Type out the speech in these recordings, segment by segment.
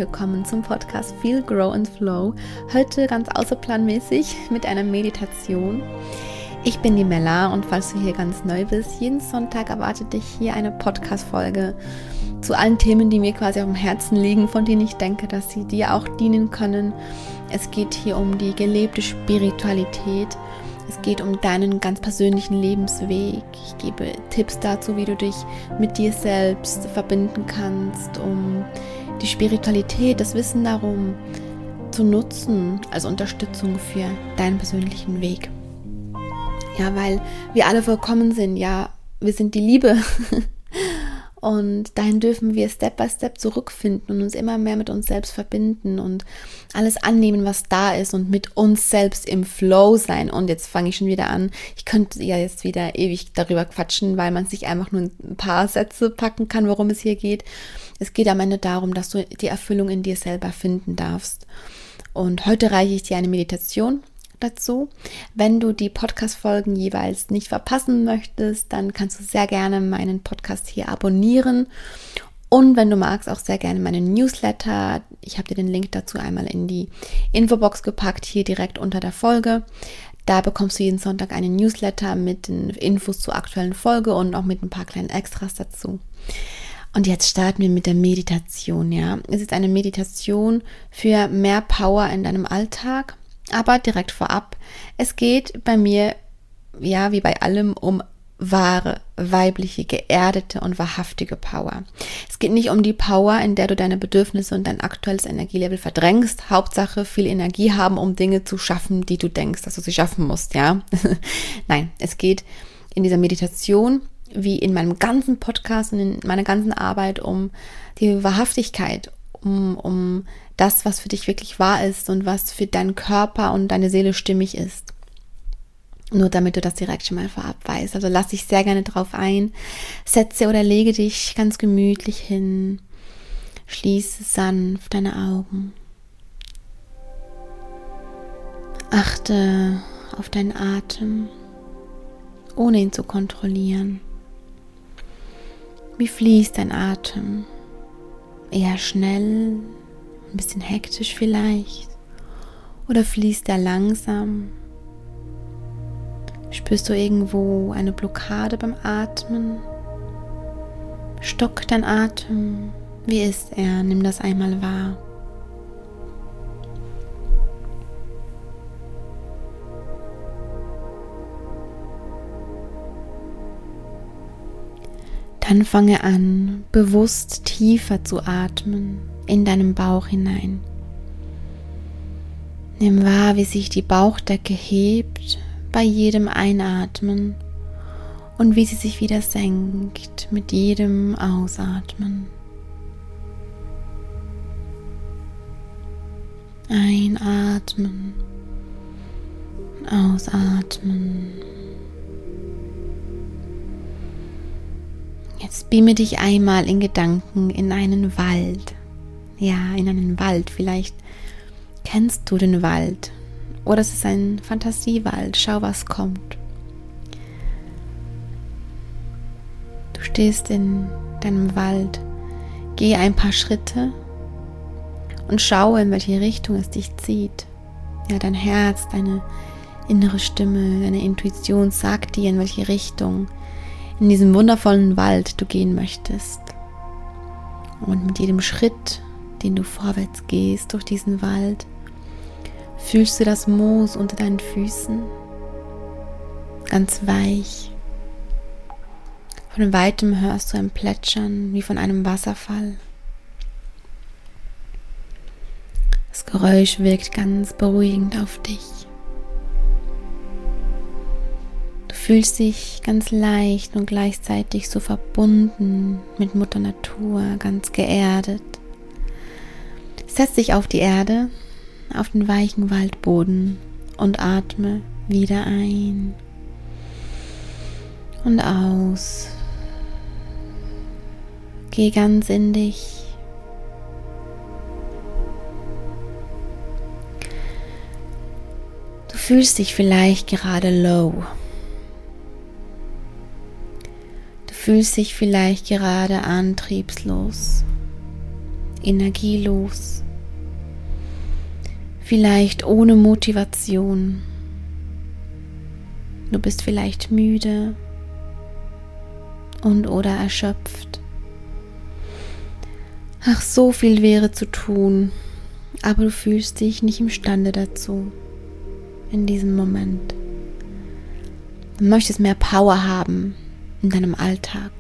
willkommen zum Podcast Feel, Grow and Flow. Heute ganz außerplanmäßig mit einer Meditation. Ich bin die Mella und falls du hier ganz neu bist, jeden Sonntag erwartet dich hier eine Podcast-Folge zu allen Themen, die mir quasi auf dem Herzen liegen, von denen ich denke, dass sie dir auch dienen können. Es geht hier um die gelebte Spiritualität. Es geht um deinen ganz persönlichen Lebensweg. Ich gebe Tipps dazu, wie du dich mit dir selbst verbinden kannst, um die Spiritualität, das Wissen darum zu nutzen als Unterstützung für deinen persönlichen Weg. Ja, weil wir alle vollkommen sind. Ja, wir sind die Liebe. Und dahin dürfen wir Step by Step zurückfinden und uns immer mehr mit uns selbst verbinden und alles annehmen, was da ist und mit uns selbst im Flow sein. Und jetzt fange ich schon wieder an. Ich könnte ja jetzt wieder ewig darüber quatschen, weil man sich einfach nur ein paar Sätze packen kann, worum es hier geht. Es geht am Ende darum, dass du die Erfüllung in dir selber finden darfst. Und heute reiche ich dir eine Meditation dazu. Wenn du die Podcast-Folgen jeweils nicht verpassen möchtest, dann kannst du sehr gerne meinen Podcast hier abonnieren und wenn du magst, auch sehr gerne meinen Newsletter. Ich habe dir den Link dazu einmal in die Infobox gepackt, hier direkt unter der Folge. Da bekommst du jeden Sonntag einen Newsletter mit den Infos zur aktuellen Folge und auch mit ein paar kleinen Extras dazu. Und jetzt starten wir mit der Meditation. Ja, es ist eine Meditation für mehr Power in deinem Alltag. Aber direkt vorab, es geht bei mir, ja, wie bei allem, um wahre, weibliche, geerdete und wahrhaftige Power. Es geht nicht um die Power, in der du deine Bedürfnisse und dein aktuelles Energielevel verdrängst. Hauptsache viel Energie haben, um Dinge zu schaffen, die du denkst, dass du sie schaffen musst, ja. Nein, es geht in dieser Meditation, wie in meinem ganzen Podcast und in meiner ganzen Arbeit, um die Wahrhaftigkeit, um das, was für dich wirklich wahr ist und was für deinen Körper und deine Seele stimmig ist. Nur damit du das direkt schon mal vorab weißt. Also lass dich sehr gerne drauf ein. Setze oder lege dich ganz gemütlich hin. Schließe sanft deine Augen. Achte auf deinen Atem, ohne ihn zu kontrollieren. Wie fließt dein Atem? Eher schnell, ein bisschen hektisch vielleicht, oder fließt er langsam? Spürst du irgendwo eine Blockade beim Atmen? Stockt dein Atem? Wie ist er? Nimm das einmal wahr. Dann fange an, bewusst tiefer zu atmen, in deinen Bauch hinein. Nimm wahr, wie sich die Bauchdecke hebt bei jedem Einatmen und wie sie sich wieder senkt mit jedem Ausatmen. Einatmen, ausatmen. Jetzt beame dich einmal in Gedanken in einen Wald. Ja, in einen Wald. Vielleicht kennst du den Wald. Oder es ist ein Fantasiewald. Schau, was kommt. Du stehst in deinem Wald. Geh ein paar Schritte und schaue, in welche Richtung es dich zieht. Ja, dein Herz, deine innere Stimme, deine Intuition sagt dir, in welche Richtung in diesem wundervollen Wald du gehen möchtest. Und mit jedem Schritt, den du vorwärts gehst durch diesen Wald, fühlst du das Moos unter deinen Füßen, ganz weich. Von weitem hörst du ein Plätschern wie von einem Wasserfall. Das Geräusch wirkt ganz beruhigend auf dich. Du fühlst dich ganz leicht und gleichzeitig so verbunden mit Mutter Natur, ganz geerdet. Setz dich auf die Erde, auf den weichen Waldboden und atme wieder ein und aus. Geh ganz in dich. Du fühlst dich vielleicht gerade low. Du fühlst dich vielleicht gerade antriebslos. energielos, vielleicht ohne Motivation. Du bist vielleicht müde oder erschöpft. Ach, so viel wäre zu tun, aber du fühlst dich nicht imstande dazu in diesem Moment. Du möchtest mehr Power haben in deinem Alltag.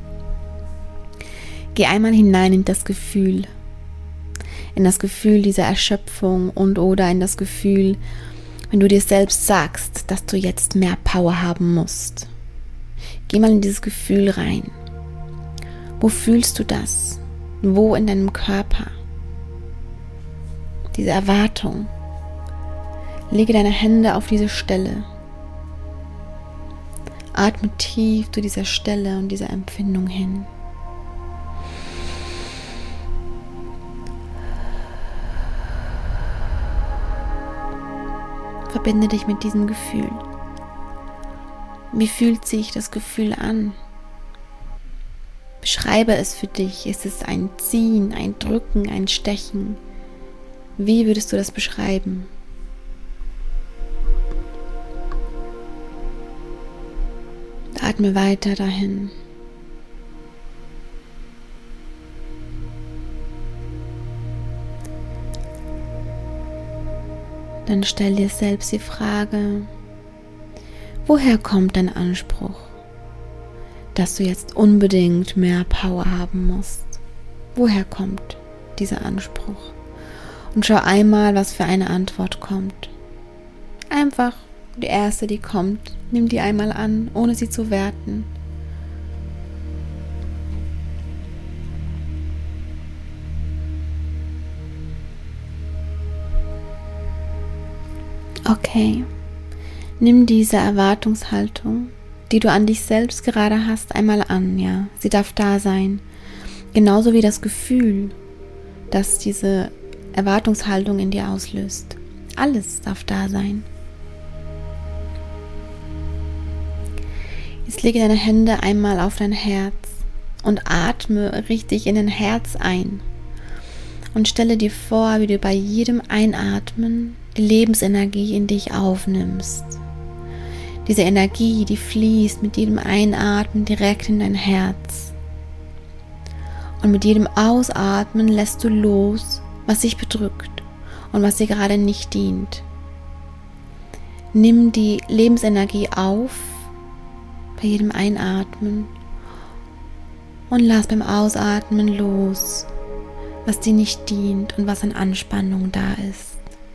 Geh einmal hinein in das Gefühl dieser Erschöpfung oder in das Gefühl, wenn du dir selbst sagst, dass du jetzt mehr Power haben musst. Geh mal in dieses Gefühl rein. Wo fühlst du das? Wo in deinem Körper? Diese Erwartung. Lege deine Hände auf diese Stelle. Atme tief zu dieser Stelle und dieser Empfindung hin. Verbinde dich mit diesem Gefühl. Wie fühlt sich das Gefühl an? Beschreibe es für dich. Ist es ein Ziehen, ein Drücken, ein Stechen? Wie würdest du das beschreiben? Atme weiter dahin. Dann stell dir selbst die Frage, woher kommt dein Anspruch, dass du jetzt unbedingt mehr Power haben musst? Woher kommt dieser Anspruch? Und schau einmal, was für eine Antwort kommt. Einfach die erste, die kommt, nimm die einmal an, ohne sie zu werten. Okay, nimm diese Erwartungshaltung, die du an dich selbst gerade hast, einmal an, ja. Sie darf da sein. Genauso wie das Gefühl, das diese Erwartungshaltung in dir auslöst. Alles darf da sein. Jetzt lege deine Hände einmal auf dein Herz und atme richtig in dein Herz ein. Und stelle dir vor, wie du bei jedem Einatmen die Lebensenergie in dich aufnimmst. Diese Energie, die fließt mit jedem Einatmen direkt in dein Herz. Und mit jedem Ausatmen lässt du los, was dich bedrückt und was dir gerade nicht dient. Nimm die Lebensenergie auf bei jedem Einatmen und lass beim Ausatmen los, was dir nicht dient und was an Anspannung da ist.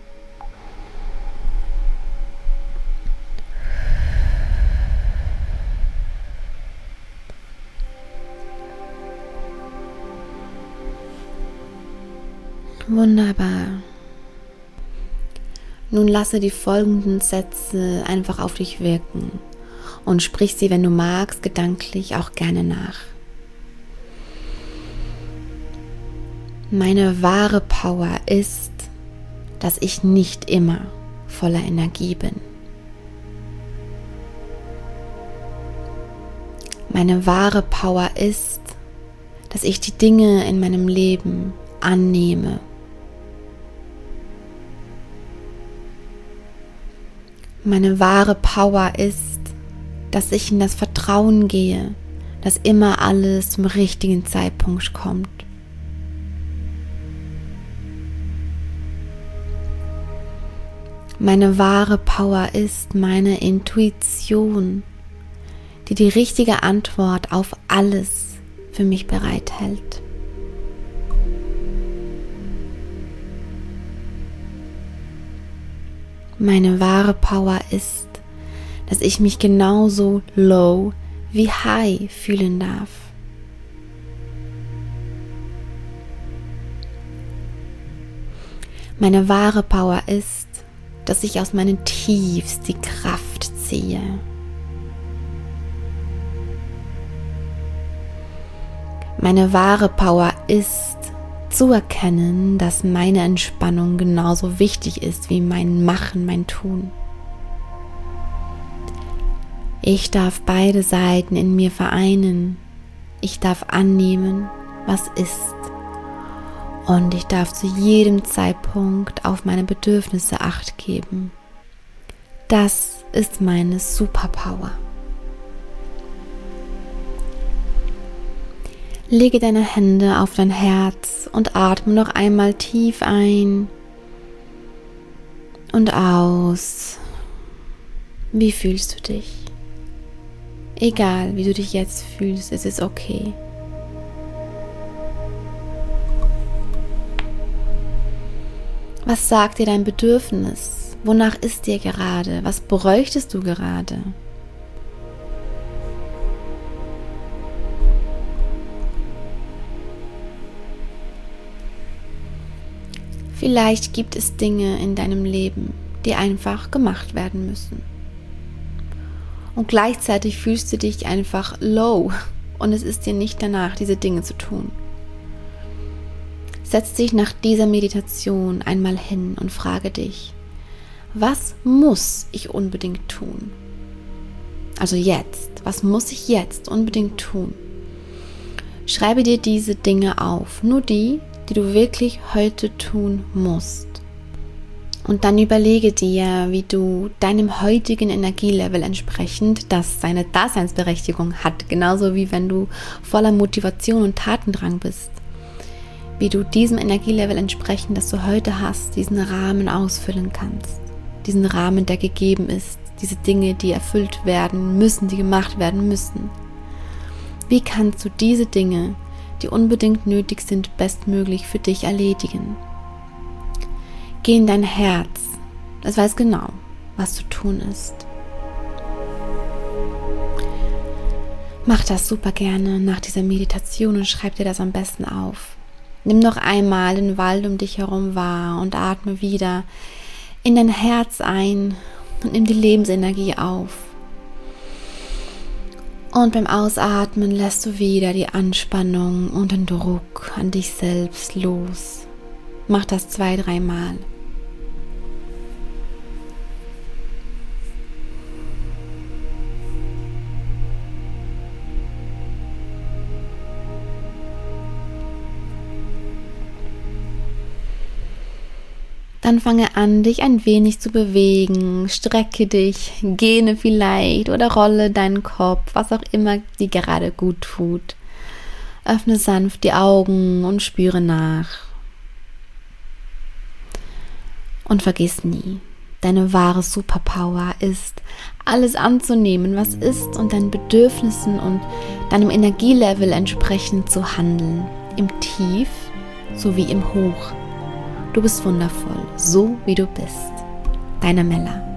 Wunderbar. Nun lasse die folgenden Sätze einfach auf dich wirken und sprich sie, wenn du magst, gedanklich auch gerne nach. Meine wahre Power ist, dass ich nicht immer voller Energie bin. Meine wahre Power ist, dass ich die Dinge in meinem Leben annehme. Meine wahre Power ist, dass ich in das Vertrauen gehe, dass immer alles zum richtigen Zeitpunkt kommt. Meine wahre Power ist meine Intuition, die die richtige Antwort auf alles für mich bereithält. Meine wahre Power ist, dass ich mich genauso low wie high fühlen darf. Meine wahre Power ist, dass ich aus meinen Tiefs die Kraft ziehe. Meine wahre Power ist, zu erkennen, dass meine Entspannung genauso wichtig ist wie mein Machen, mein Tun. Ich darf beide Seiten in mir vereinen. Ich darf annehmen, was ist Und ich darf zu jedem Zeitpunkt auf meine Bedürfnisse Acht geben. Das ist meine Superpower. Lege deine Hände auf dein Herz und atme noch einmal tief ein und aus. Wie fühlst du dich? Egal, wie du dich jetzt fühlst, es ist okay. Was sagt dir dein Bedürfnis? Wonach ist dir gerade? Was bräuchtest du gerade? Vielleicht gibt es Dinge in deinem Leben, die einfach gemacht werden müssen. Und gleichzeitig fühlst du dich einfach low und es ist dir nicht danach, diese Dinge zu tun. Setz dich nach dieser Meditation einmal hin und frage dich, was muss ich unbedingt tun? Also jetzt, was muss ich jetzt unbedingt tun? Schreibe dir diese Dinge auf, nur die du wirklich heute tun musst. Und dann überlege dir, wie du deinem heutigen Energielevel entsprechend, das seine Daseinsberechtigung hat, genauso wie wenn du voller Motivation und Tatendrang bist, wie du diesem Energielevel entsprechend, das du heute hast, diesen Rahmen ausfüllen kannst. Diesen Rahmen, der gegeben ist, diese Dinge, die erfüllt werden müssen, die gemacht werden müssen. Wie kannst du diese Dinge, die unbedingt nötig sind, bestmöglich für dich erledigen? Geh in dein Herz, es weiß genau, was zu tun ist. Mach das super gerne nach dieser Meditation und schreib dir das am besten auf. Nimm noch einmal den Wald um dich herum wahr und atme wieder in dein Herz ein und nimm die Lebensenergie auf. Und beim Ausatmen lässt du wieder die Anspannung und den Druck an dich selbst los. Mach das 2-3 Mal. Dann fange an, dich ein wenig zu bewegen, strecke dich, gähne vielleicht oder rolle deinen Kopf, was auch immer dir gerade gut tut. Öffne sanft die Augen und spüre nach. Und vergiss nie, deine wahre Superpower ist, alles anzunehmen, was ist und deinen Bedürfnissen und deinem Energielevel entsprechend zu handeln, im Tief sowie im Hoch. Du bist wundervoll, so wie du bist. Deine Mella.